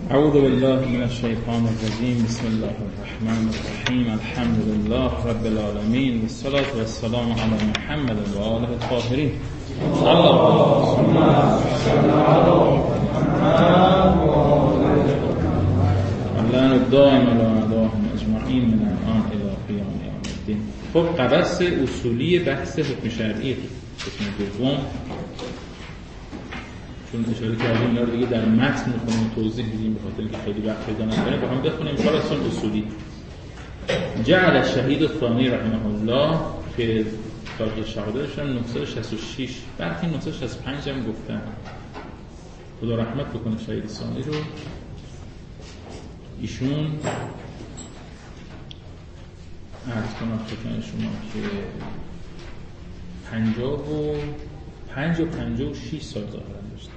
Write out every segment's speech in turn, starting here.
اعوذ بالله من الشیطان الرجیم. بسم الله الرحمن الرحیم. الحمد لله رب العالمین والصلاة والسلام علی محمد و آله الطاهرین. اللهم صل علی محمد الدائم علی اعدائهم اجمعین من الان الی قیام یوم الدین. خب قبس اصولی بحث حکم شرعی قسم دوم، چون اشاره کردیم اینا رو دیگه در متن می‌خونیم توضیح میدیم به خاطر اینکه خیلی وقت پیدا نکنه با هم بخونیم. ان شاء الله اصولی. جعل الشهید الثانی رحمه الله که تاریخ شهادتش 966 برخی 965 هم گفتن. خدا رحمت بکنه شهید ثانی رو. ایشون عرض کنم خدمت شما که 55 و 56 سال ظاهرا داشت،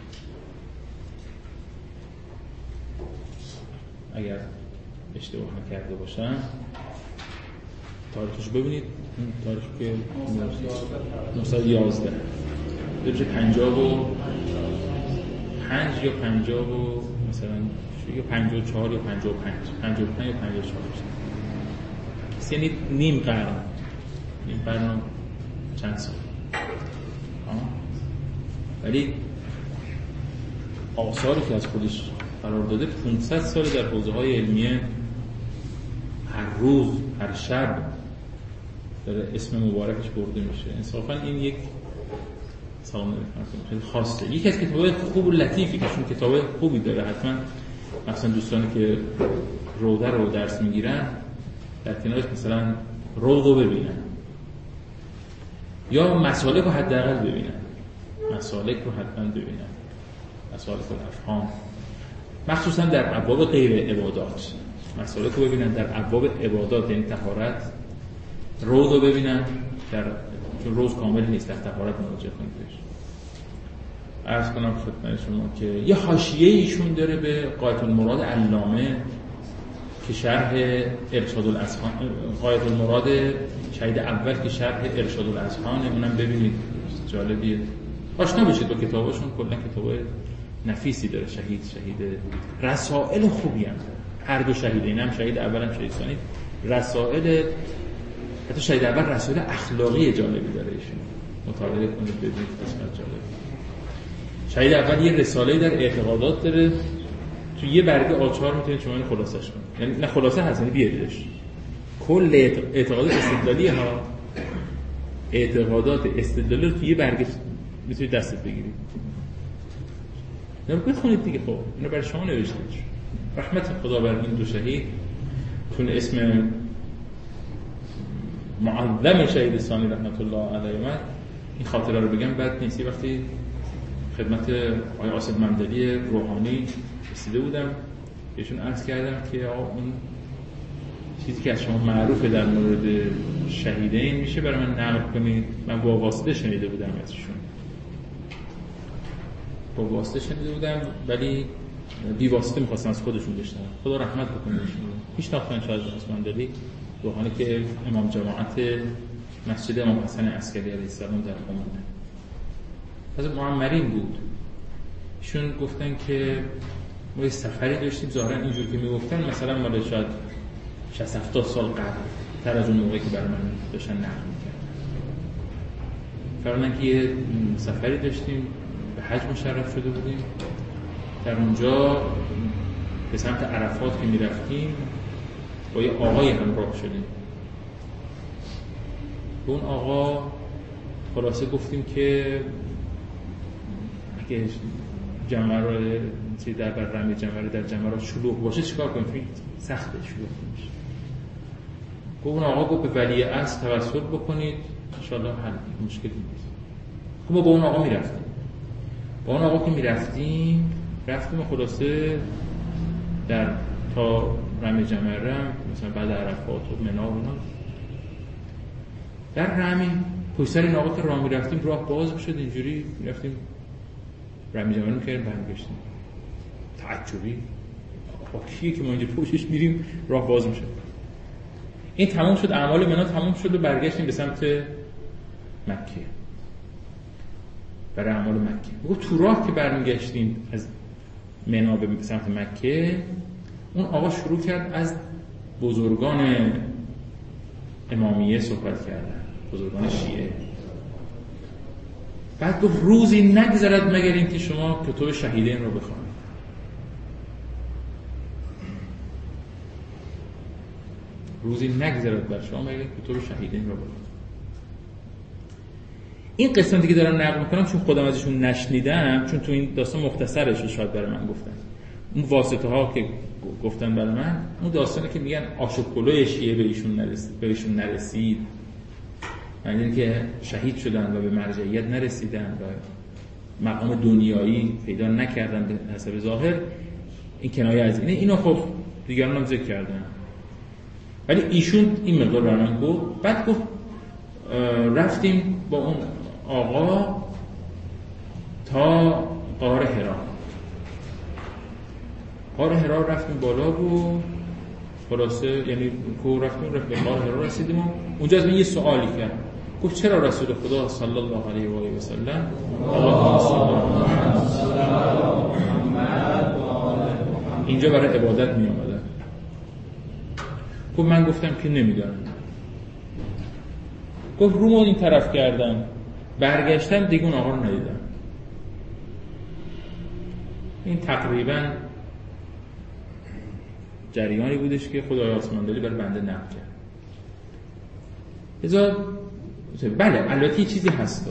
اگر اشتباه نکرده باشم. تاریخش ببینید، این تاریخ که 911 بشه 55 یا 50 و مثلا یا 54 یا 55 یا 54 یعنی نیم قرن چند سال. ولی آثاری که از خودش قرار داده 500 سال در حوزه‌های علمیه، هر روز هر شب داره اسم مبارکش برده میشه. انصافا این یک سلام خیلی خاصه، یکی از کتاب‌های خوب و لطیفی که چون کتاب خوبی داره. حتما مثلا دوستانی که روده رو درس میگیرن در کنارش مثلا روضو ببینن یا مسالک رو حداقل ببینن، مسالک رو حتما ببینن، مسالک الافهام، مخصوصا در ابواب غیر عبادات مسالک رو ببینن. در ابواب عبادات یعنی طهارت روض رو ببینن، چون روض کامل نیست، در طهارت مراجعه کنید بهش. عرض کنم خدمت شما که یه حاشیه ایشون داره به غایة المراد علامه که شرح ارشاد الاذهان، غایة المراد شهید اول که شرح ارشاد الاذهان، اونم ببینید جالبیه، آشنا بشید با کتاباشون. کلا کتابای نفیسی داره. شهید رسائل خوبی هم داره، هر دو شهید، این هم شهید اول هم شهید ثانی. رسائل، حتی شهید اول رسائل اخلاقی جالبی داره، ایشون مطالعه کنید ببینید قسمت جالبی. شهید اول یه رساله در اعتقادات داره، تو یه برگه آچار میتونید شما اینو خلاصش کنید، یعنی نه خلاصه هست، یعنی بیاریدش کل اعتقادات استدلالی ها، اعتقادات استدلالی رو تو یه برگه میتونید دستت بگیرید. نمی‌کنید بخونید دیگه. خب اینو برای شما نوشته. رحمت خدا بر این دو شهید، چون اسم معظم شهید ثانی رحمت الله علیه من این خاطره رو بگم بد نیست. وقتی خدمت آقای عاصم مندلی روحانی رسیده بودم، بهشون عرض کردم که اون چیزی که از شما معروفه در مورد شهیدین میشه برای من نقل کنید. من با واسطه شنیده بودم ازشون، با واسطه شنیده بودم ولی بی واسطه میخواستم از خودشون بشنوم. خدا رحمت بکنه بهشون. پیشنهاد شاید عاصم مندلی روحانی که امام جماعت مسجد امام حسن عسکری علیه السلام در قم از معمرین بود. ایشون گفتن که ما یه سفری داشتیم، ظاهرا اینجور که میگفتن مثلا مال شاید 60-70 سال قبل تر از اون موقعی که برای من داشتن نقل میکردن. فرمودن که یه سفری داشتیم، به حج مشرف شده بودیم، در اونجا به سمت عرفات که میرفتیم با یه آقای همراه شدیم. به اون آقا خلاصه گفتیم که اگه جمره در رمی جمره در جمرات شلوغ باشه چیکار کنیم؟ سخته، شلوغ میشه. اون آقا گفت به ولی عصر توسل بکنید ان شاء الله حل مشکلی نیست. ما با اون آقا میرفتیم. با اون آقا که میرفتیم خلاصه در تا رمی جمره مثلا بعد عرفات و منی و اینا در رمی پشت سر این آقا که راه میرفتیم راه باز شد، اینجوری میرفتیم رمی جمره میکردیم برمیگشتیم. تعجبی با کیه که ما اینجا پشتش میریم راه باز میشه. این تمام شد، اعمال منا تمام شد و برگشتیم به سمت مکه برای اعمال مکه. تو راه که برمیگشتیم از منا به سمت مکه، اون آقا شروع کرد از بزرگان امامیه صحبت کردن، بزرگان شیعه. بعد گفت روزی نگذرد مگر اینکه شما کتب شهیدین رو بخونید. روزی نگذرد بر شما مگر کتب شهیدین رو بخونید. این قسمتی که دارم نقل میکنم چون خودم ازشون نشنیدم، چون تو این داستان مختصرش شاید برای من گفتن، اون واسطه ها که گفتن برای من، اون داستانی که میگن آشوب شیعه به ایشون نرسید، یعنی که شهید شدن و به مرجعیت نرسیدن و مقام دنیایی پیدا نکردن به حسب ظاهر، این کنایه از اینو خب دیگران هم ذکر کردن، ولی ایشون این مقدار برای من گفت. بعد گفت رفتیم با اون آقا تا غار حرا. غار حرا رفتیم بالا و خلاصه یعنی کو رفتیم به غار حرا رسیدیم و اونجا از من یه سوالی کرد. گفت چرا رسول خدا صلی الله علیه و آله و سلم اینجا برای عبادت می آمدن؟ گفت من گفتم که نمیدونم. گفت رومو این طرف کردم، برگشتم دیگه اون آقا رو ندیدم. این تقریبا جریانی بودش که خدای آسمانداری برای بنده نقل کرد. بله البته چیزی هست،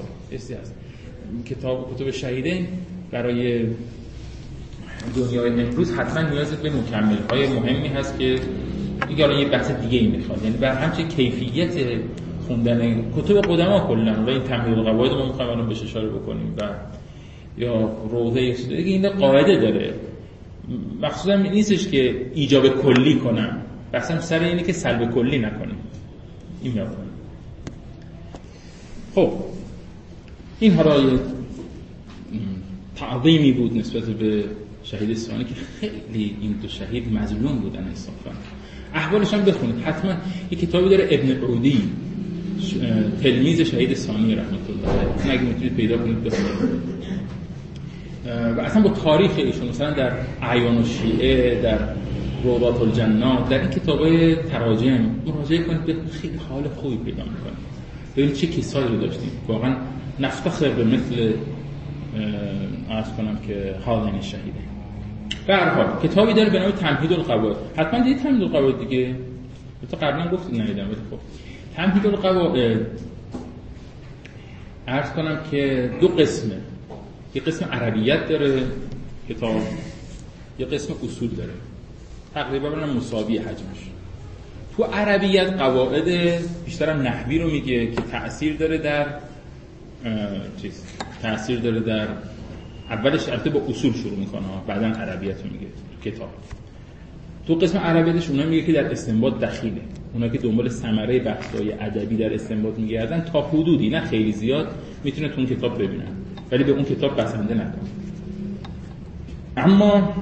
کتب شهیدین برای دنیای امروز حتما نیاز به مکمل‌های مهمی هست که دیگه الان یه بحث دیگه ای میخواد، یعنی بر همچه کیفیت خوندن کتب قدما کلا و این تمهید القواعد ما میخوایم الان بهش اشاره بکنیم و یا روضه دیگه این قاعده داره، مخصوصا نیستش که ایجاب کلی کنم، بحثم سر اینه که سلب کلی نکنیم. این میاد. خب این حالا تعظیمی بود نسبت به شهید ثانی که خیلی این دو شهید مظلوم بودن انصافا. احوالش هم بخونید حتما. یه کتابی داره ابن عودی، تلمیذ شهید ثانی رحمت الله علیه، اگه میتونید پیدا کنید بخونید. و اصلا با تاریخ ایشون مثلا در اعیان الشیعه، در روضات الجنات، در این کتابای تراجم مراجعه کنید، به خیلی حال خوبی پیدا میکنید. ببینید چه کیسایی رو داشتیم. واقعا نفتخر به مثل عرض کنم که حاضرین شهیده. به هر حال کتابی داره به نام تمهید القواعد. حتما دیدید تمهید القواعد دیگه؟ تو قبلا گفتید ندیدم ولی خب تمهید القواعد عرض کنم که دو قسمه. یه قسم عربیت داره کتاب، یه قسم اصول داره، تقریبا مساوی حجمش. تو عربیت قواعد بیشترم نحوی رو میگه که تأثیر داره در اولش البته با اصول شروع میکنه، بعداً عربیت رو میگه تو کتاب. تو قسم عربیتش اونا میگه که در استنباط دخیله، اونا که دنبال ثمره بحث‌های ادبی در استنباط میگردن تا حدودی، نه خیلی زیاد، میتونه تو اون کتاب ببینن ولی به اون کتاب بسنده نکن. اما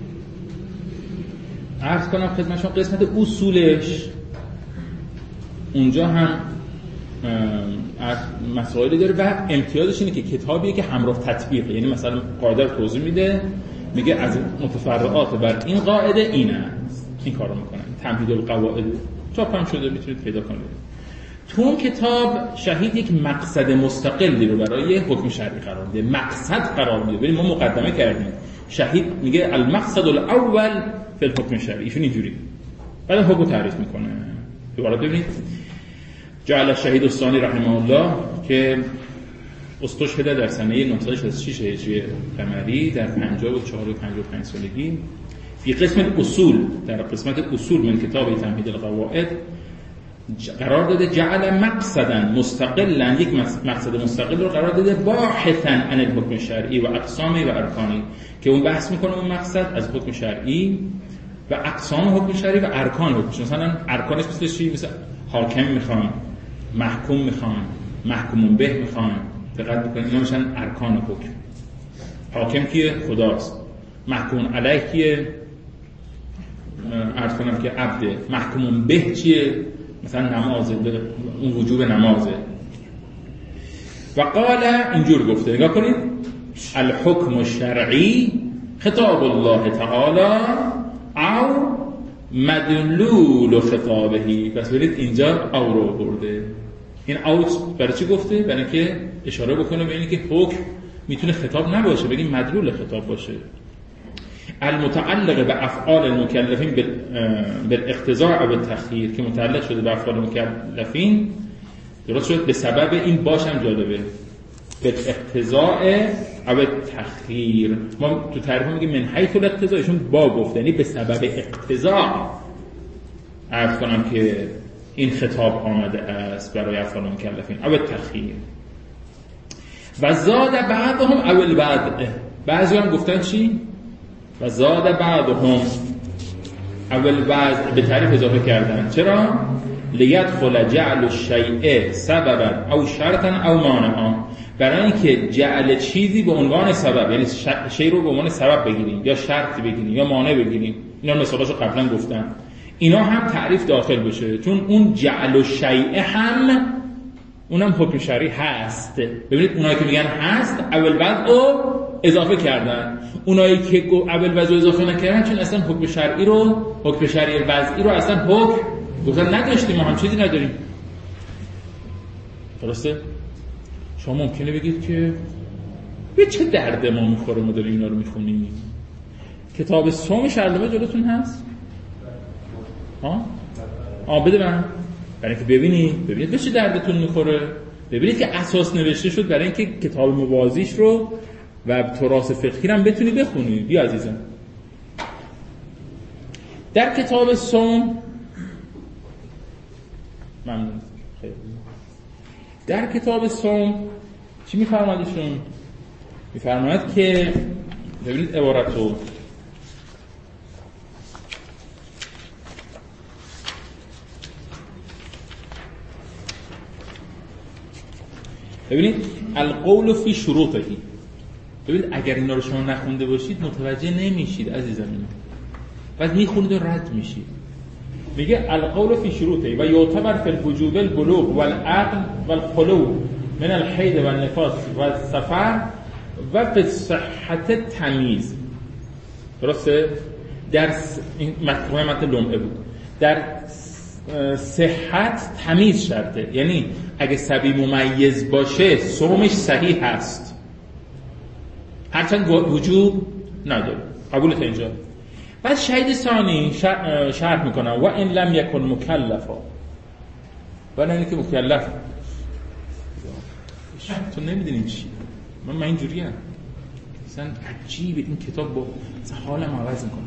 عرض کنم خدمتشون قسمت اصولش اونجا هم مسائلی داره و امتیازش اینه که کتابیه که همراه تطبیقه، یعنی مثلا قاعده رو توضیح میده، میگه از متفرعات بر این قاعده اینه، این کارو میکنن. تمهید القواعد چاپ هم شده، میتونید پیدا کنید. تو اون کتاب شهید یک مقصد مستقلی رو برای حکم شرعی قرار میده، مقصد قرار میده. ببین ما مقدمه کردیم، شهید میگه المقصد الاول فی الحکم شرعی، ایشون اینجوری بعد حکم تعریف میکنه. دوباره ببینید جعل الشهید الثانی رحمه الله که استشهد در سنه 966 هجری قمری در 54 و 55 سالگی. فی قسم اصول، در قسمت اصول من کتاب تمهید القواعد قرار داده جعل مقصدا مستقلا، یک مقصد مستقل رو قرار داده باحثا عن الحکم شرعی و اقسامه و ارکانی، که اون بحث میکنه اون مقصد از حکم شرعی و اقسام حکم شرعی و ارکان حکم شرعی. مثلا ارکانش مثل چی؟ مثل حاکم میخوان، محکوم میخوان، محکومون به میخوان. دقت بکنید اینا میشن ارکان حکم. حاکم کیه؟ خداست. محکوم علیه کیه؟ عرض کنم که عبده. محکومون به چیه؟ مثلا نمازه، اون وجوب نمازه. و قال اینجور گفته، نگاه کنید، الحکم الشرعی خطاب الله تعالی او مدلول خطابهی. پس برید اینجا او رو برده. این اوت برای چی گفته؟ برای اینکه اشاره بکنه به اینکه حکم میتونه خطاب نباشه، بگیم مدلول خطاب باشه. المتعلق به افعال المکلفین بالاقتضاء و التخییر، که متعلق شده به افعال مکلفین، درست شد به سبب این باشم جالبه، بالاقتضاء و التخییر. ما تو تعریف میگیم من حیث الاقتضاء، ایشون با گفت یعنی به سبب اقتضاء عرض کنم که این خطاب آمده است برای افعال مکلفین و التخییر. و زاد بعضهم او البعض، بعضی هم گفتن چی؟ و زاد بعضهم او البعض، به تعریف اضافه کردن. چرا؟ لیدخل جعل الشیء سببا او شرطا او مانعا، برای اینکه جعل چیزی به عنوان سبب، یعنی شی رو به عنوان سبب بگیریم یا شرط بگیریم یا مانع بگیریم، اینا مثالاشو قبلا گفتم، اینا هم تعریف داخل بشه، چون اون جعل الشیء هم اونم حکم شرعی هست. ببینید اونایی که میگن هست اول بعد او اضافه کردن، اونایی که اول بعد اضافه نکردن چون اصلا حکم شرعی وضعی رو اصلا حکم گفتن نداشتیم، ما هم چیزی نداریم. درسته؟ شما ممکنه بگید که به چه درد ما میخوره ما داریم اینا رو میخونیم؟ کتاب صوم شرلوه جلوتون هست؟ بده من، برای اینکه ببینید به چه دردتون میخوره. ببینید که اساس نوشته شد برای اینکه کتاب موازیش رو و تراث فقهی رو هم بتونی بخونی. بیا عزیزم، در کتاب صوم ممنون. در کتاب صوم چی میفرمادشون؟ میفرماید که ببینید عبارتو، ببینید القول فی شروطه. ببینید اگر اینا رو شما نخونده باشید متوجه نمیشید عزیزم، اینا بعد میخونید و رد میشید. میگه القول فی شروطه و یعتبر فی الوجوب البلوغ والعقل والخلو من الحیض والنفاس والسفر و فی صحت تمیز. درسته؟ در این متن لمعه بود، در صحت تمیز شرطه، یعنی اگه صبی ممیز باشه صومش صحیح هست، هرچند وجوب نداره. قبول تا اینجا؟ بعد شهید ثانی شرح میکنم و این لم یکن مکلفا، ولی اینکه مکلف تو نمیدونیم چی، من اینجوری هم مثلا عجیبه این کتاب با حالم عوض میکنه.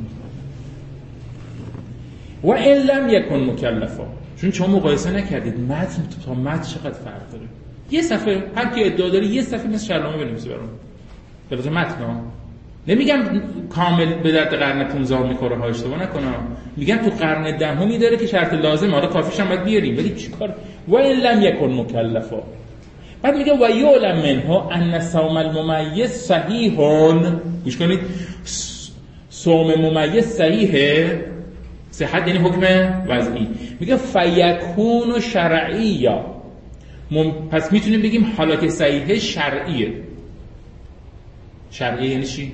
و این لم یکن مکلفا، چون شما مقایسه نکردید متن تا متن چقدر فرق داره. یه صفحه هر کی ادعا داره یه صفحه مثل شرحنامه بنویسه برام، بلکه متن نمیگم کامل به درد قرن 15 میخوره ها، اشتباه نکنم، میگم تو قرن 10 داره که شرط لازمه، حالا کافیش هم باید بیاریم، ولی چیکار؟ و این لم یکن مکلفا. بعد میگه و یعلم منه ان صوم الممیز صحیح. گوش کنید، صوم ممیز صحیحه، صحت یعنی حکم وضعی. میگه فیکون شرعیه، پس میتونیم بگیم حالا که صحیحه شرعیه. شرعیه یعنی چی؟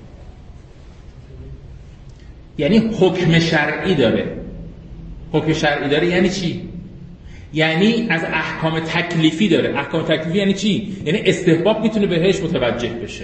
یعنی حکم شرعی داره. حکم شرعی داره یعنی چی؟ یعنی از احکام تکلیفی داره. احکام تکلیفی یعنی چی؟ یعنی استحباب میتونه بهش متوجه بشه.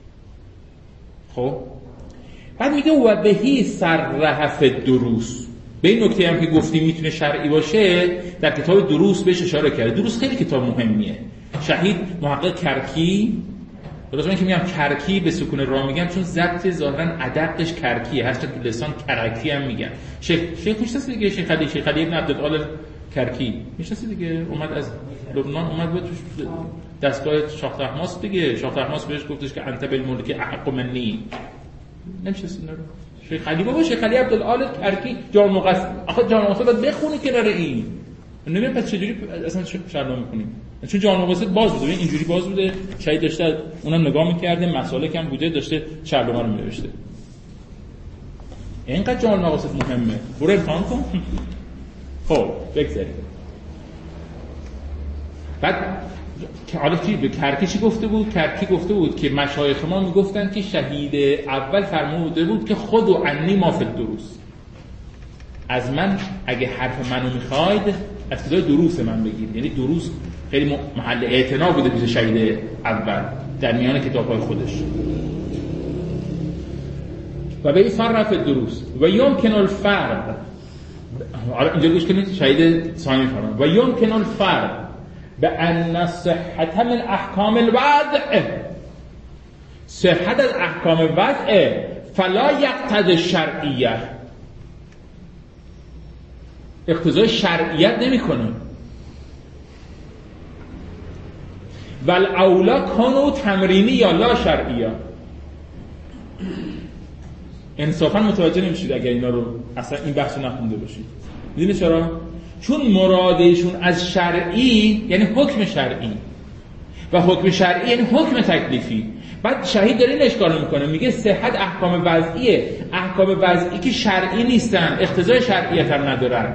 خب بعد میگه و بهی صرح فی الدروس. به این نکته هم که گفتیم میتونه شرعی باشه در کتاب دروس بهش اشاره کرده. دروس خیلی کتاب مهمیه. شهید محقق کرکی، درست من که میگم کرکی به سکون را میگم چون ضبط ظاهرا ادقش کرکیه، هست تو لسان کرکی هم میگن. شیخ میشناسی دیگه، شیخ علی ابن عبدالعال کرکی میشناسی دیگه، اومد از لبنان، اومد به توش دستگاه شاه طهماسب دیگه. شاه طهماسب بهش گفتش که انت بالملک احق منی. نمیشناسی اینا رو؟ شیخ علی بابا، شیخ علی عبدالعال کرکی جامع مقصد. آخه جامع مقصد باید بخونی کنار این. نمیدونم پس چجوری اصلا شرح می‌کنیم، چون جامع مقصد باز بوده، اینجوری باز بوده، شاید داشته اونم نگاه می‌کرده، مسالک هم بوده، داشته شرح رو می‌نوشته. اینقدر جامع مقصد مهمه، برو امتحان کن. خب بگذاریم. بعد حالا کی به کرکی چی گفته بود؟ کرکی گفته بود که مشایخ ما میگفتن که شهید اول فرموده بود که خود و عنی ما فی الدروس، از من اگه حرف منو میخواید از فضای دروس من بگید. یعنی دروس خیلی محل اعتنا بوده پیش شهید اول در میان کتاب‌های خودش. و به این فرق دروس و یمکن الفرق، حالا اینجا گوش کنید شهید ثانی فرمان و یمکن الفرق به ان صحت من احکام الوضع، صحت از احکام وضع فلا یقتضی الشرعیه، اقتضای شرعیت نمیکنه. والاولا کانو تمرینی یا لا شرعیه. انصافا متوجه نمیشید اگر اینا رو اصلا این بحثو نخونده باشید. میدونید چرا؟ چون مرادشون از شرعی یعنی حکم شرعی و حکم شرعی یعنی حکم تکلیفی. بعد شهید داره این اشکال میکنه، میگه صحت احکام وضعیه، احکام وضعی که شرعی نیستن، اقتضای شرعیت هم ندارن.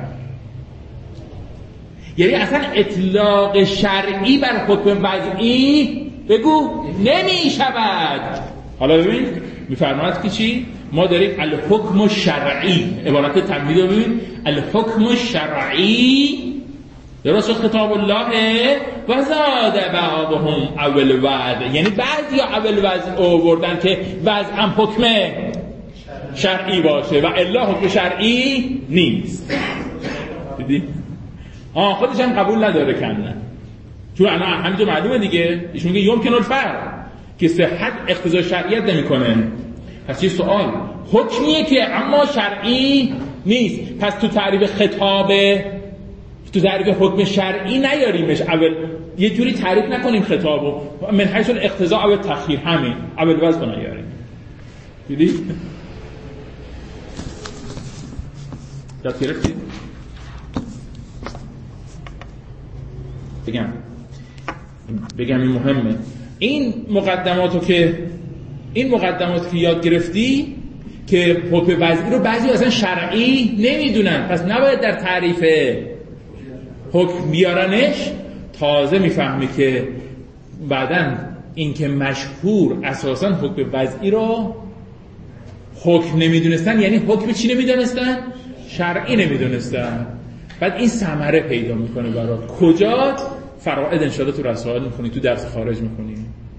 یعنی اصلا اطلاق شرعی بر حکم وضعی بگو نمی شود. حالا ببین میفرماید که چی؟ ما داریم الحکم الشرعی، عبارت تمهید رو ببین، الحکم الشرعی درست خطاب الله و زاد بعضهم اول وضع، یعنی بعضی اول وضع آوردن که وضع هم حکم شرعی باشه و الا حکم شرعی نیست. دیدی؟ خودش هم قبول نداره کنن، چون انا همینجا معلومه دیگه، ایشون میگه یمکن الفرق که صحت اقتضای شرعیت نمیکنه. پس یه سوال، حکمیه که اما شرعی نیست، پس تو تعریف خطاب، تو تعریف حکم شرعی نیاریمش، اول یه جوری تعریف نکنیم خطابو، من حیث الاقتضاء او تأخیر، همین اول وضع نیاریم. دیدی؟ یاد گرفتید؟ بگم این مهمه. این مقدماتو که یاد گرفتی که حکم وضعی رو بعضی اصلا شرعی نمیدونن، پس نباید در تعریف حکم بیارنش. تازه میفهمی که بعدن این که مشهور اساسا حکم وضعی رو حکم نمیدونستن، یعنی حکم چی نمیدونستن؟ شرعی نمیدونستن. بعد این ثمره پیدا میکنه برات. کجا؟ فرائد انشاءالله تو رسائل میخونی، تو درس خارج میخونی.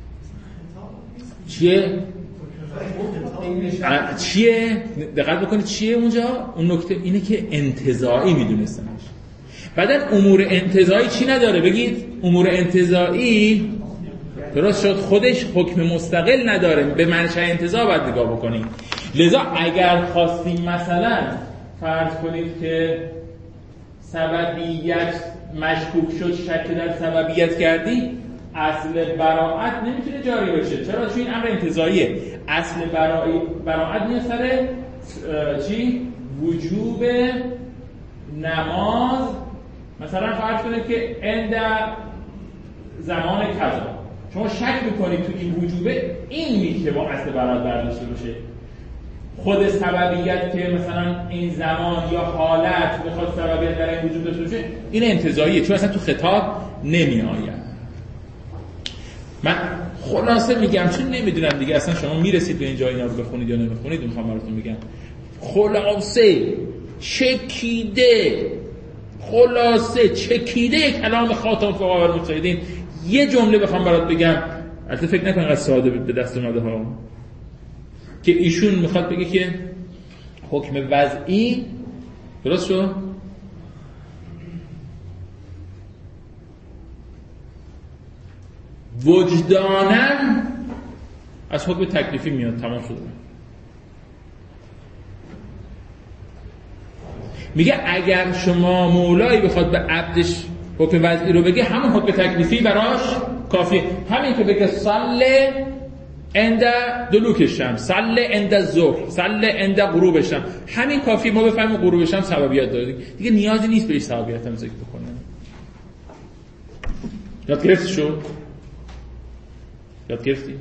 چیه؟ دقت بکنید چیه اونجا؟ اون نکته اینه که انتزاعی میدونستنش. بعدن امور انتزاعی چی نداره؟ بگید امور انتزاعی درست شد خودش حکم مستقل نداره، به منشأ انتزاع باید نگاه بکنید. لذا اگر خواستیم مثلا فرض کنید که سببیت مشکوک شد، شک در سببیت کردی، اصل براعت نمیتونه جاری بشه. چرا؟ چون این امر انتزاعیه. اصل براعت میاد سر چی؟ وجوب نماز. مثلا فرض کنید که عند زمان کذا، شما شک میکنید تو این وجوبه، این میشه با اصل براعت برداشته بشه. خود سببیت که مثلا این زمان یا حالت بخواد سببیت در این وجود داشته باشه، این انتزاعیه، چون اصلا تو خطاب نمی آید. من خلاصه میگم چون نمیدونم دیگه اصلا شما میرسید به اینجا اینا رو بخونید یا نمیخونید، میخوام براتون میگم خلاصه چکیده کلام خاتم فقها و مجتهدین. یه جمله بخوام برات بگم، البته فکر نکن از ساده به دست اومده ها، که ایشون میخواد بگه که حکم وضعی درست شد وجدانن از حکم تکلیفی میاد، تمام شده. میگه اگر شما مولایی بخواد به عبدش حکم وضعی رو بگه، همون حکم تکلیفی براش کافیه. همین که بگه صله عند دلوک الشمس، صله عند الظهر، صله عند غروب الشمس، همین کافی ما بفهمیم غروب الشمس سببیت داره. دیگه نیازی نیست بهش سببیت هم ذکر بکنه. یاد گرفتی شد؟ یاد گرفتی؟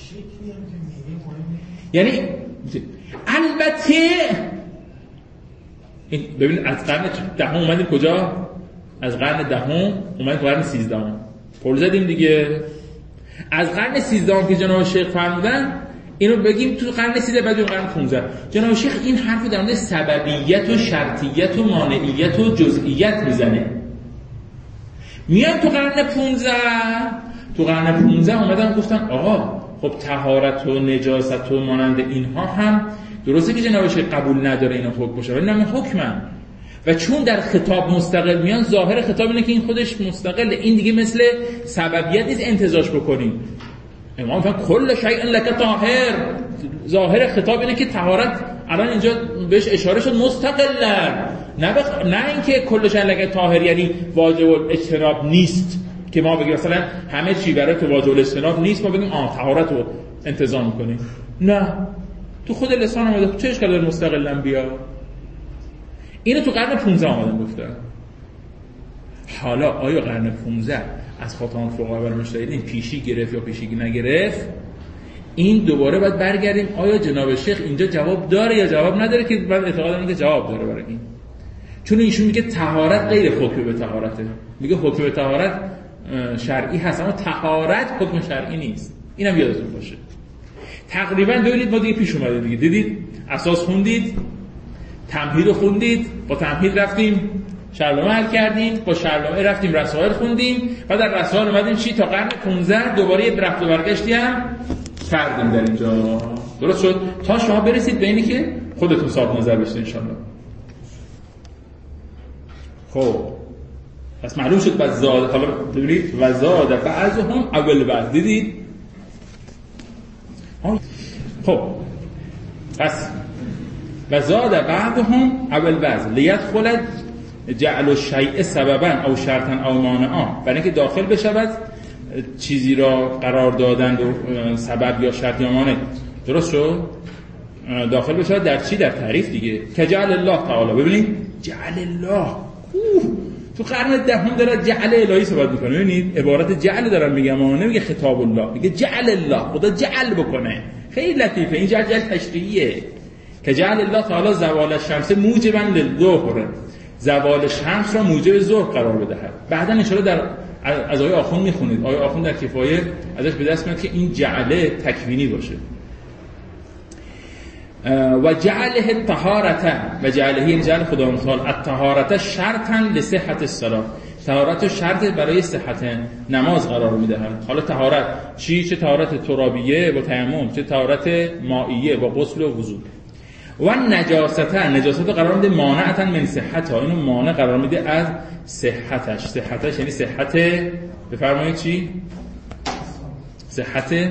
یعنی البته ببین از قرن 10 اومدیم کجا؟ از قرن 10 اومدیم قرن 13. پل زدیم دیگه. از قرن 13 که جناب شیخ فرمودن اینو بگیم تو قرن 13 بعد قرن 15 جناب شیخ این حرفو در مورد سببیت و شرطیت و مانعیت و جزئیت میزنه. میان تو قرن 15 اومدن گفتن آقا خب طهارت و نجاست و مانند اینها هم درسته که جناب شیخ قبول نداره اینا حکم باشه ولی نه حکمن و چون در خطاب مستقل میان ظاهر خطاب اینه که این خودش مستقله، این دیگه مثل سببیت نیست انتزاعش بکنیم. امام فهم کل شیء لک طاهر، ظاهر خطاب اینه که طهارت الان اینجا بهش اشاره شد مستقلا، نه اینکه کل شیء لک طاهر یعنی واجب الاجتناب نیست که ما بگیم مثلا همه چی برای تو واجب الاجتناب نیست ما بگیم طهارت رو انتظام میکنیم. نه، تو خود لسان اومده چه اشکال داره مستقلا بیا. اینو تو قرن 15 آمدن گفتن. حالا آیا قرن 15 از خاطران فقها و مجتهدین پیشی گرفت یا پیشی نگرفت؟ این دوباره باید برگردیم آیا جناب شیخ اینجا جواب داره یا جواب نداره، که من اعتقاد دارم که جواب داره برای این. چون ایشون میگه طهارت غیر حکم به طهارته، میگه حکم به طهارت شرعی هست اما طهارت حکم شرعی نیست. اینم یادتون باشه. تقریبا ببینید ما دیگه پیش اومده دیگه، دیدید اساس خوندید، تمهید خوندید، با تمهید رفتیم شرحنامه حل کردیم، با شرحنامه رفتیم رسائل خوندیم و در رسائل اومدیم چی تا قرن 15 دوباره یه رفت و برگشتی هم کردیم در اینجا. درست شد تا شما برسید به اینی که خودتون صاحب نظر بشید ان شاءالله. خب پس معلوم شد بعد زاد، حالا ببینید و زاد بعضهم اول بعض، دیدید؟ خب پس و زاد بعضهم اول بعض لیدخل جعل الشیء سببا او شرطا او مانعا، برای اینکه داخل بشود چیزی را قرار دادن و سبب یا شرط یا مانع. درست شد؟ داخل بشود در چی؟ در تعریف دیگه. که جعل الله تعالی، ببینید جعل الله تو قرن دهم داره جعل الهی صحبت میکنه. ببینید عبارت جعل دارم میگم، نمیگه خطاب الله، میگه جعل الله، خدا جعل بکنه. خیلی لطیفه این جعل تشریعیه. که جعل الله تعالی زوال الشمس موجبا للظهر، زوال شمس را موجب ظهر قرار بدهد. بعدا ان شاءالله در از آیه آخوند میخونید، آیه آخوند در کفایه ازش به دست میاد که این جعله تکوینی باشه. و جعله الطهارة، و جعله یعنی جعل خدا متعال الطهارة شرطا لصحت الصلاة، طهارت شرط برای صحت نماز قرار میدهد. حالا طهارت چه طهارت ترابیه با تیمم، چه طهارت مائیه با غسل و وضو. و نجاست قرار میده مانعتا من صحتها، اینو مانع قرار میده از صحتش یعنی صحت، بفرمایید چی؟ صحت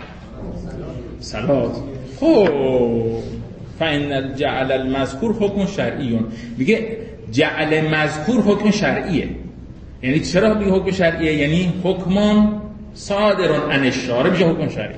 صلات. خب فإن جعل المذکور حکم شرعیون، میگه جعل مذکور حکم شرعیه. یعنی چرا میگه حکم شرعیه؟ یعنی حکم صادر عن الشارع میشه حکم شرعی.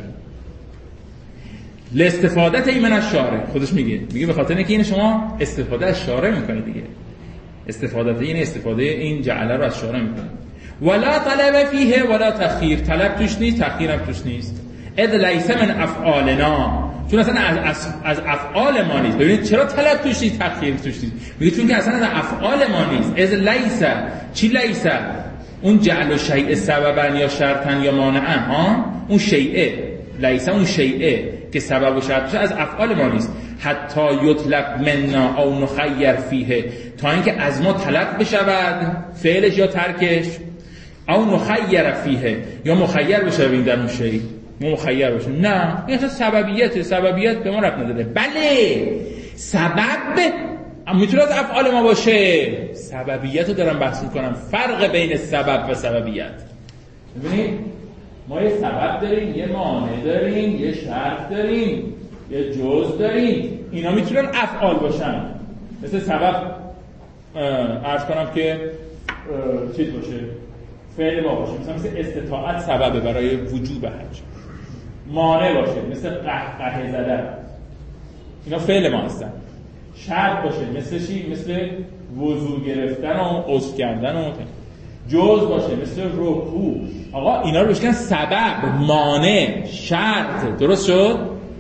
لاستفادت من الشارع، خودش میگه به خاطر اینکه این شما استفاده از شارع میکنید دیگه. استفاده یعنی استفاده این جعل رو از شارع میکنید. ولا طلب فیه ولا تخیر، طلب توش نیست تخیر هم توش نیست. اذ لیس من افعالنا، چون اصلا از افعال ما نیست. ببینید چرا طلب توش نیست تخیر توش نیست؟ میگه چون که اصلا از افعال ما نیست. اذ لیس، چی لیس؟ اون جعل و شیء سببا یا شرطا یا مانعا، اون شیء لیس، اون شیء که سبب و شرطش از افعال ما نیست. حتی یطلب منا او نخیر فیه، تا اینکه از ما طلب بشود فعلش یا ترکش، او نخیر فیه یا مخیر بشویم در اون شیء، ما مخیر باشیم. نه این اصلا سببیت به ما ربط نداره. بله سبب میتونه از افعال ما باشه، سببیت رو دارم بحث میکنم، فرق بین سبب و سببیت. ببینید ما یه سبب داریم، یه مانع داریم، یه شرط داریم، یه جزء داریم، اینا میتونن افعال باشن. مثل سبب عرض کنم که چیز باشه، فعل ما باشه، مثل استطاعت سببه برای وجوب حج. مانع باشه مثل قهقه زدن، اینا فعل ما هستن. شرط باشه مثل چی؟ مثل وضو گرفتن و عضو کردن و جزء باشه مثل رکوع. آقا اینا رو بشکن سبب، مانع، شرط. درست شد؟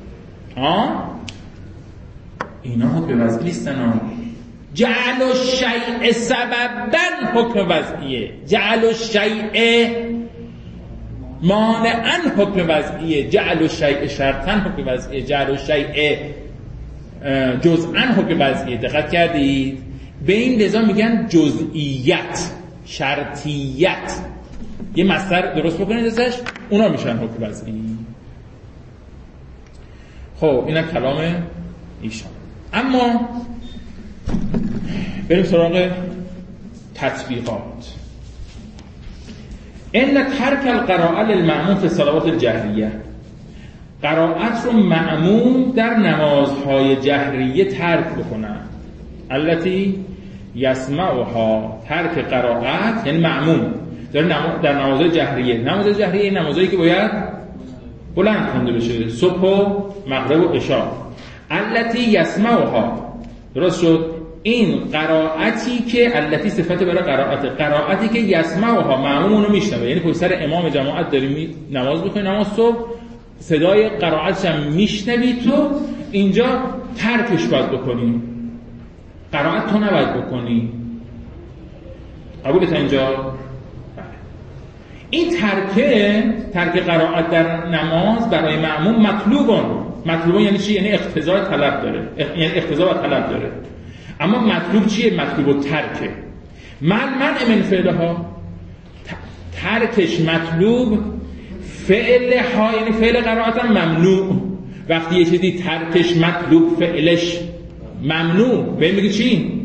اینا حکم وضعی نیستن. جعل الشیء سببا حکم وضعیه. جعل الشیء مانعاً حکم وضعیه، جعل الشیء شرطاً حکم وضعیه، جعل الشیء جزءاً حکم وضعیه. دقت کردید؟ به این لذا میگن جزئیت، شرطیت. یه مصدر درست بکنید ازش، اونا میشن حکم وضعی. خب اینم کلام ایشان. اما بریم سراغ تطبیقات. ان ترک القراءه للمأموم فی الصلوات الجهریه، قرائت رو مأموم در نمازهای جهریه ترک بکنن. التي یسمعها، ترک قرائت یعنی مأموم در نمازهای جهریه. نمازهای جهریه این نمازهایی که باید بلند خونده بشه، صبح و مغرب و عشاء. التي یسمعها، درست شد؟ این قرائتی که التي صفت برای قرائتی که یسمعها، مأموم اونو میشنوه. یعنی پشت سر امام جماعت داری نماز بخونی، نماز صبح، صدای قرائتش هم میشنوی، تو اینجا ترکش باید بکنی، قرائت تو نباید بکنی. قبولت اینجا؟ این ترک قرائت در نماز برای مأموم مطلوبون یعنی چی؟ یعنی اقتضا طلب داره، یعنی اقتضا و طلب داره. اما مطلوب چیه؟ مطلوب و ترکه. منع من فعلها، ترکش مطلوب، فعلها یعنی فعل قرائت هم ممنوع. وقتی یه چیزی ترکش مطلوب، فعلش ممنوع، به این میگه چی؟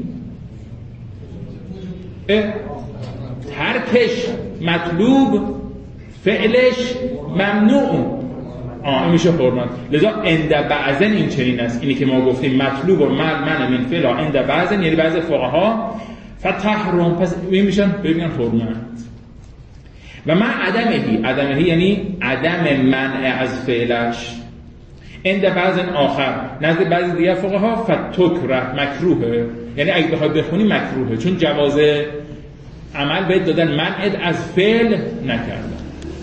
ترکش مطلوب، فعلش ممنوع. این میشه حرمت. لذا عند بعضن این چنین است. اینی که ما گفتیم مطلوب و منع من فعل عند بعضن، یعنی بعض فقها فتحرم، پس این میشن ببینن حرمت. و من عدمهی یعنی عدم منع از فعلش. عند بعضن آخر، نزد بعضی دیگه فقها فتکره، مکروهه. یعنی اگه بخوای بخونی مکروهه، چون جواز عمل بهت دادن، منع از فعل نکردن.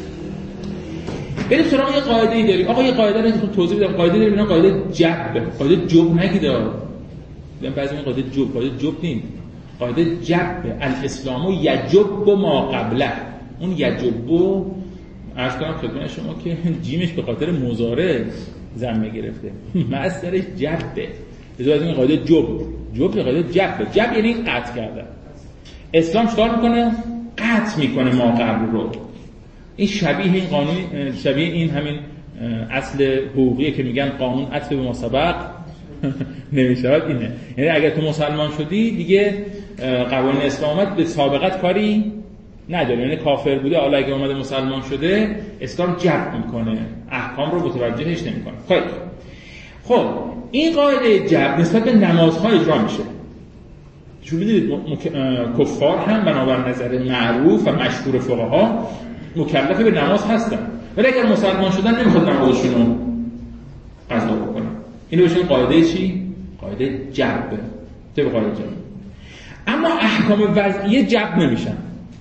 بریم سراغ یه قاعده‌ای داریم. آقا یه قاعده رو توضیح بدم. قاعده داریم، اینا قاعده جب. قاعده جب نگید. میگم بعضی این قاعده جب نیست. قاعده جب. الاسلام یجب ما قبله. اون یجب عرض کنم خدمت شما که جیمش به خاطر مضارع ضمه گرفته. مصدرش جبه. لذا از این قاعده جب قاعده جب یعنی قطع کردن. اسلام چیکار میکنه؟ قطع میکنه ما قبل رو. این شبیه این قانون، شبیه این همین اصل حقوقیه که میگن قانون عطف به ما سبق نمیشود. اینه یعنی اگر تو مسلمان شدی دیگه قوانین اسلام اومد به سابقت کاری نداره. یعنی کافر بوده، حالا اگه اومده مسلمان شده، اسلام جبر میکنه، احکام رو متوجهش نمیکنه. خب این قاعده جبر نسبت به نمازها اجرا میشه. چون میدونید کفار هم بنابر نظر معروف و مشهور فقها مکلف به نماز هستن، ولی اگر مسلمان شدن نمیخواد نمازشون رو قضا بکنن. اینو بهشون قاعده چی؟ قاعده جبر. طبق قاعده جبر. اما احکام وضعیه جبر نمیشن.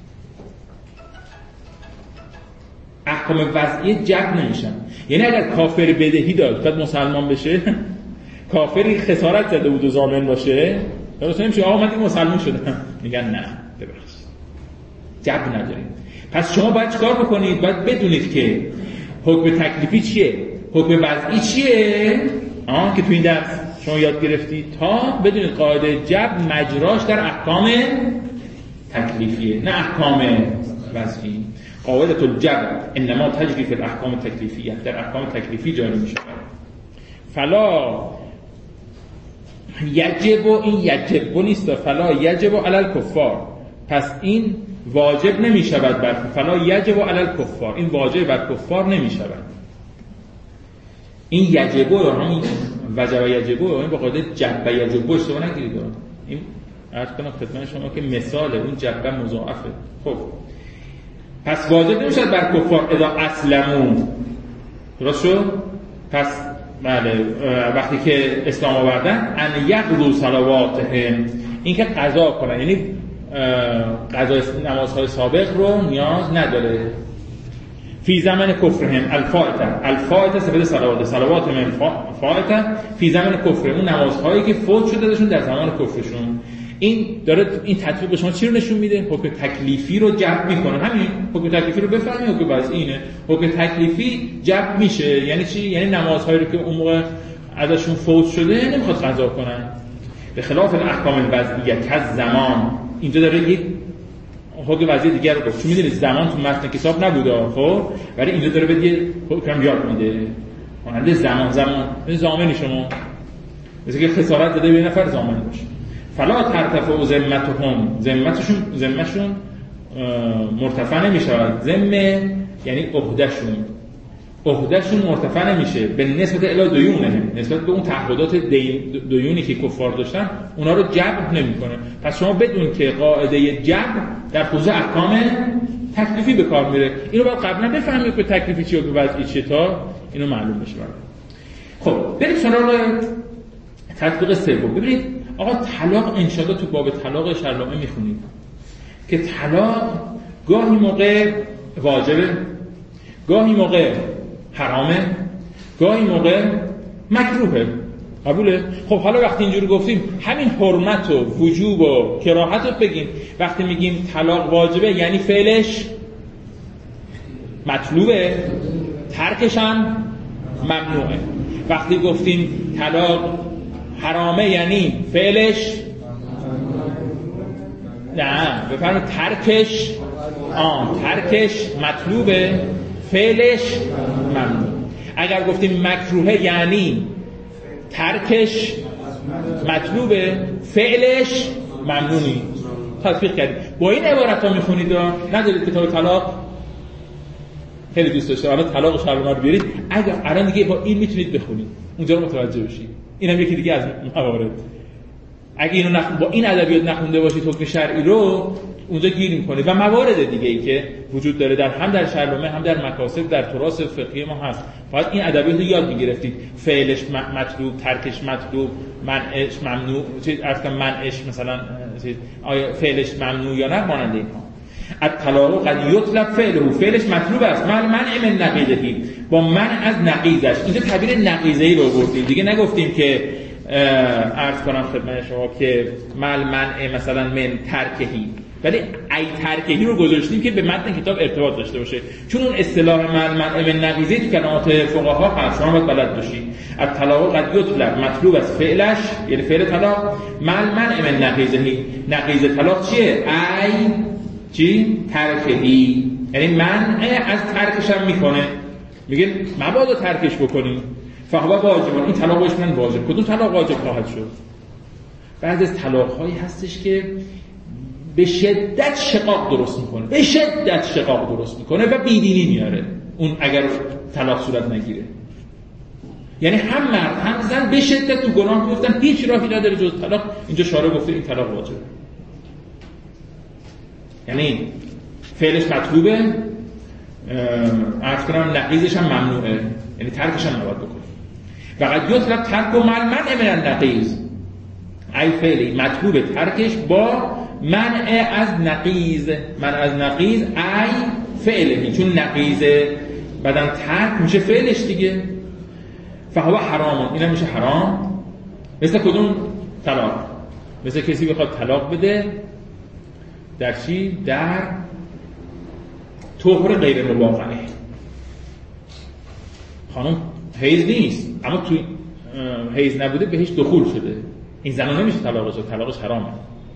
احکام وضعیه جبر نمیشن. یعنی اگر کافر بدهی داد بعد مسلمان بشه، کافری خسارت زده بود و ضامن باشه، درست نمیشه آقا من دیگه مسلمان شدم، میگن نه ببخشید جبر نداریم. پس شما باید چیکار بکنید؟ باید بدونید که حکم تکلیفی چیه، حکم وضعی چیه، که تو این درس شما یاد گرفتید، تا بدونید قاعده جبر مجراش در احکام تکلیفیه نه احکام وضعی. قاعده الجبر انما تجری فی الاحکام تکلیفیه، در احکام تکلیفی جاری میشه. فلا یجب، این یجب نیست، فلا یجب علی الکفار، پس این واجب نمی شود بر فلا یجب علی الکفار، این واجب بر کفار نمی شود. این یجب یا همین وجب یجب یا این با قاعده جب یجب اشتباه نگیرید. این عرض کنم خدمت شما که مثال اون جب مضاعفه. خب پس واجب نمی شود بر کفار اذا اسلموا، درست شد؟ پس بله وقتی که اسلام آوردن ان یقضوا صلواتهم، این که قضا کنن، یعنی قضای نمازهای سابق رو نیاز نداره. فی زمن کفرهم الفائته صفت صلوات من فائته فی زمن کفر، اون نمازهایی که فوت شده داشتون در زمان کفرشون. این داره این تطبیق شما چی رو نشون میده؟ حکم تکلیفی رو جلب میکنه. همین حکم تکلیفی رو بفهمید، حکم وضعی اینه. حکم تکلیفی جلب میشه یعنی چی؟ یعنی نمازهایی رو که اون موقع ازشون فوت شده نمیخواد قضا کنن. به خلاف الاحکام الوضعیه که زمان، اینجا داره یک حکم وضعی دیگر رو گفت. چون میدونید زمان تو متن کتاب نبوده، خب ولی اینجا داره به یه حکم یاد میده. مانند زامن شما مثل که خسارت داده به نفر زامن باشه. فلا ترتفع ذمتهم، ذمهشون مرتفع نمیشه. ذمه یعنی عهدهشون مرتفع نمیشه به نسبت الی دیونه، نسبت به اون تعهدات دیونی که کفار داشتن اونا رو جبر نمیکنه. پس شما بدون که قاعده جبر در حوزه احکام تکلیفی به کار میره. اینو باید قبلا بفهمید که تکلیفی چیه و وضعی چیه تا اینو معلوم بشه برای. خب بریم سراغ تطبیق سوم. ببینید آقا طلاق انشاءالله تو باب طلاق شرلامه میخونید که طلاق گاهی موقع واجبه، گاهی موقع حرامه، گاهی موقع مکروهه. قبوله؟ خب حالا وقتی اینجوری گفتیم همین حرمت و وجوب و کراهت رو بگیم. وقتی میگیم طلاق واجبه یعنی فعلش مطلوبه، ترکش هم ممنوعه. وقتی گفتیم طلاق حرامه یعنی فعلش نه بفرمایید ترکش مطلوبه، فعلش ممنوع. اگر گفتیم مکروهه یعنی ترکش مطلوبه، فعلش ممنونی. تطبیق کردیم. با این عبارت ها میخونید ندارید کتاب طلاق؟ خیلی دوست داشته حالا طلاق شرلامه رو بیارید، اگر الان دیگه با این میتونید بخونید اونجا رو متوجه بشید. اینم یکی دیگه از موارد. اگه اینو با این ادبیات نخونده باشید حکم شرعی رو اونجا گیر میکنه. و موارد دیگه ای که وجود داره در هم در شرلامه هم در مکاسب در تراث فقهی ما هست. باید این ادبیات رو یاد میگرفتید. فعلش مطلوب، ترکش مطلوب، منعش ممنوع، منعش مثلا آیا فعلش ممنوع یا نه، مانند اینها. الطلاق قد یطلب فعله، فعلش مطلوب است، منع من نقیضه، با منع از نقیضش. اینجا تعبیر نقیضه‌ای رو آوردیم دیگه، نگفتیم که عرض کنم خدمت شما که منع مثلا من ترکهی، ولی ای ترکهی رو گذاشتیم که به متن کتاب ارتباط داشته باشه. چون اون اصطلاح منع من نقیضه تو کلمات فقها هست، شما باید بلد باشید. الطلاق قد یطلب مطلوب از فعلش یعنی فعل طلاق، منع من نقیضه. نقیض طلاق چیه؟ ای چی؟ ترکهی، یعنی منع از ترکش هم میکنه. میگه مبادا ترکش بکنی. فهو واجب، این طلاق بهش من واجب. کدوم طلاق واجب خواهد شد؟ بعضی از طلاق‌هایی هستش که به شدت شقاق درست میکنه و بیدینی میاره اون اگر طلاق صورت نگیره. یعنی هم مرد هم زن به شدت تو گناه میفتن، هیچ راهی نداره جز طلاق. اینجا شارع گفته این طلاق واجبه، یعنی فعلش مطلوبه، عرض کنم نقیضش هم ممنوعه، یعنی ترکش هم نباید بکنه. فقط یطلب ترک و منع من النقیض، ای فعلی مطلوب ترکش با منع از نقیض. منع از نقیض ای فعلی، چون نقیض بعدن ترک میشه فعلش دیگه. فهو حرام، اینم میشه حرام. مثل کدوم طلاق؟ مثل کسی بخواد طلاق بده در چی؟ در طهر غیر مباغنه. خانم حیض نیست اما توی حیض نبوده بهش دخول شده، این زنانه نمیشه طلاقش حرامه.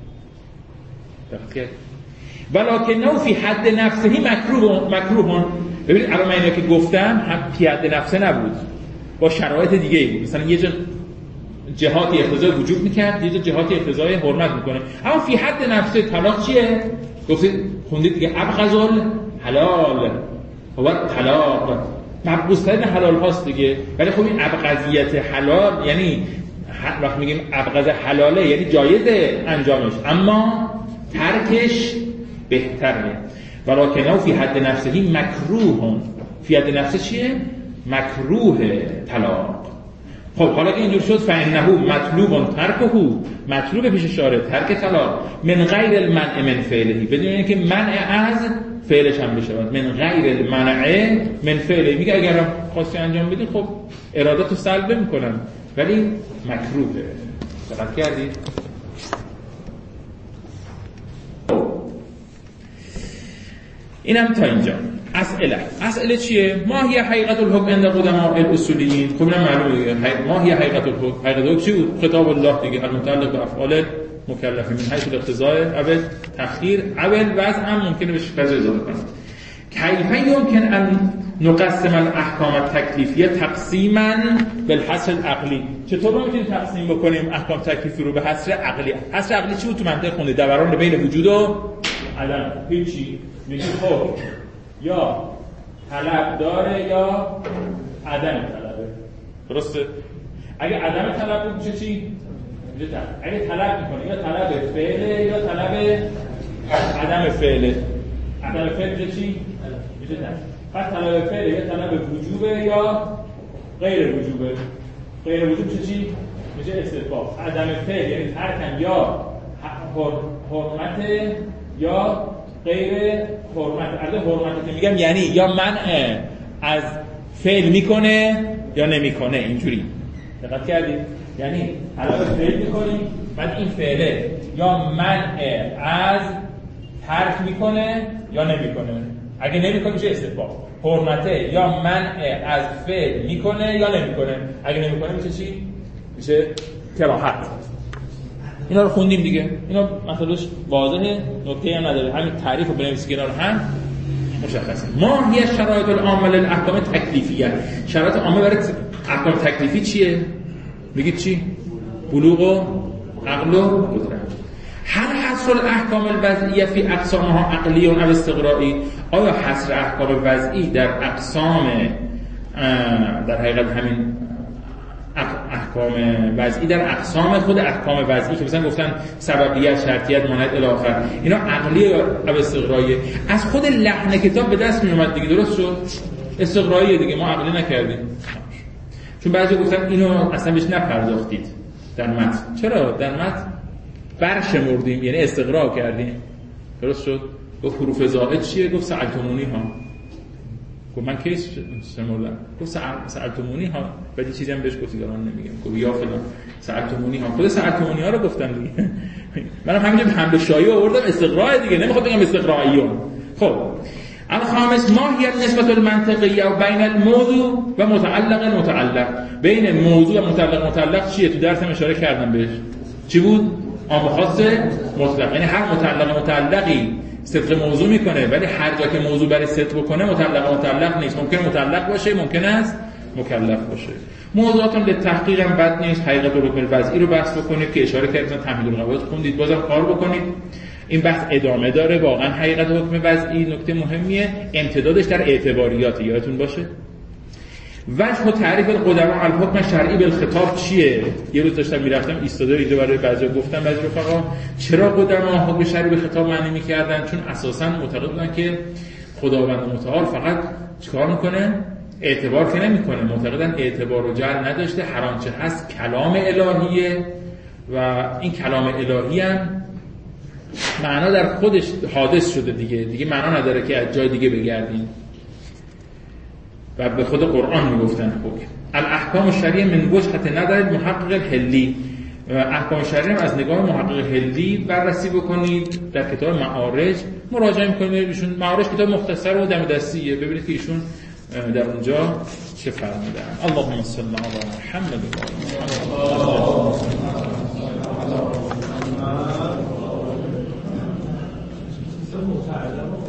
ولکن فی حد نفسه مکروه. ببینید الان من اینو که گفتم هم فی حد نفسه نبود، با شرایط دیگه ای بود. مثلا یه جهاتی اقتضای وجوب میکرد، یه جهاتی اقتضای حرمت میکنه. اما فی حد نفسه طلاق چیه؟ گفتید خوندید دیگه، ابغض حلال هو طلاق، مبغوض ترین حلال هاست دیگه. ولی خب این ابغضیت حلال یعنی وقتی میگیم ابغض حلاله یعنی جایزه انجامش اما ترکش بهتره. ولکن فی حد نفسه مکروه. فی حد نفسه چیه؟ مکروه طلاق. خب حالا که اینجور شد فانه مطلوب ترکه، مطلوب پیش شارع ترک طلاق من غیر المنع من فعله، بدون اینکه منع از فعلش هم بشه. من غیر المنع من فعله میگه اگر خواستی انجام بدی خب ارادتو سلب میکنم ولی مکروهه. دقت کردید؟ اینم تا اینجا. اسئله چیه؟ ما هی حقیقت الحکم عند قدماء الاصولیین. خب اینم معلومه دیگه. ما هی حقیقت الحکم. حقیقت الحکم چی بود؟ خطاب الله دیگه، المتعلق به افعال مکلفین من حیث الاقتضاء اول تخییر اول وضع هم ممکنه بهش فضا اضافه کنه. کیف یمکن ان نقسم الاحکام التکلیفیه تقسیما بالحصر العقلی. چطور میتونیم تقسیم بکنیم احکام تکلیفی رو به حصر عقلی؟ حصر عقلی چی بود تو منطق خونده؟ دوران بین وجود و عدم. هیچی. میگی خب یا طلب داره یا عدم طلبه. درسته؟ اگه عدم طلب بود میشه چی؟ میشه طلب. اگه طلب میکنه یا طلب فعله یا طلب عدم فعله. عدم فعل میشه چی؟ میشه طلب. پس طلب فعله یا طلب وجوبه یا غیر وجوبه. غیر وجوب میشه چی؟ میشه استحباب. عدم فعل یعنی ترکم یا حرمت یا غیر حرمت. عدم حرمت که میگم یعنی یا منع از فعل میکنه یا نمیکنه. اینجوری دقت کردید؟ یعنی طلب فعل میکنیم بعد این فعله یا منع از ترک میکنه یا نمیکنه. اگه نمیکنه میشه استحباب. حرمته یا منع از فعل میکنه یا نمیکنه. اگه نمیکنه میشه چی؟ میشه کراهت. اینا رو خوندیم دیگه. اینا مطلبش واضحه، نکته هم نداره. همین تعریف رو بنویسید کنار هم مشخصه. ما هی شرایط العامه للاحکام تکلیفیه. شرایط عامه برای احکام تکلیفی چیه؟ میگید چی؟ بلوغ و عقل و قدرت. هل حصر الاحکام الوضعیه فی اقسامها عقلی و استقرایی؟ آیا حصر احکام وضعی در اقسام در حقیقت همین احکام وضعی در اقسام خود احکام وضعی که مثلا گفتن سببیت، شرطیت، مانعیت الی آخر، اینا عقلی یا استقرایی؟ از خود لحن کتاب به دست می اومد دیگه. درست شد؟ استقرایی دیگه، ما عقلی نکردیم. چون بعضی گفتن اینو اصلا بهش نپرداختید در متن. چرا؟ در متن برشمردیم، یعنی استقرا کردیم. درست شد؟ گفت حروف زائد چیه؟ گفت سألتمونی ها. گفت من کیس شمردم. گفت سألتمونی ها. بعد چیزی هم بهش گفتید الان نمیگم. گفت یا فلان سألتمونی ها. خود سألتمونی ها رو گفتم دیگه. منم همینجا به حمل شایع آوردم استقرا دیگه، نمیخوام بگم استقراییون. خب الخامس ما هي النسبة المنطقية بين الموضوع و متعلق. بین موضوع و متعلق چیه؟ تو درسم اشاره کردم بهش. چی بود؟ عام خاص مطلق. یعنی هر متعلقی صدق موضوع میکنه، ولی هر جا که موضوع برای صدق بکنه متعلق نیست. ممکن متعلق باشه، ممکن است مکلف باشه. موضوعاتون به تحقیق هم بد نیست. حقیقت الحکم الوضعی رو بحث بکنید که اشاره کردم، تمهید القواعد خوندید، بازم کار بکنید. این بحث ادامه داره. واقعا حقیقت حکم وضعی نکته مهمیه. امتدادش در اعتباریات یادتون باشه. وجه تعریف القدماء الحکم شرعی بالخطاب چیه؟ یه روز داشتم میرفتم ایستاده اینجا برای بعضی گفتم بعضی رفقا چرا قدما حکم شرعی به خطاب معنی میکردن؟ چون اساسا معتقد بودن که خداوند متعال فقط چیکار میکنه؟ اعتبار که نمیکنه. معتقدن اعتبار و جعل نداشته، هر آنچه هست کلام الهیه و این کلام الهی هم معنا در خودش حادث شده دیگه معنا نداره که از جای دیگه بگردیم. و به خود قرآن میگفتن حکم. الاحکام الشرعیه من وجهة نظر المحقق الحلی. احکام شرعی هم از نگاه محقق حلی بررسی بکنید. در کتاب معارج مراجعه میکنید. ایشون معارج کتاب مختصر و دم دستیه. ببینید که ایشون در اونجا چه فرمودن. اللهم صل علی محمد و آل محمد.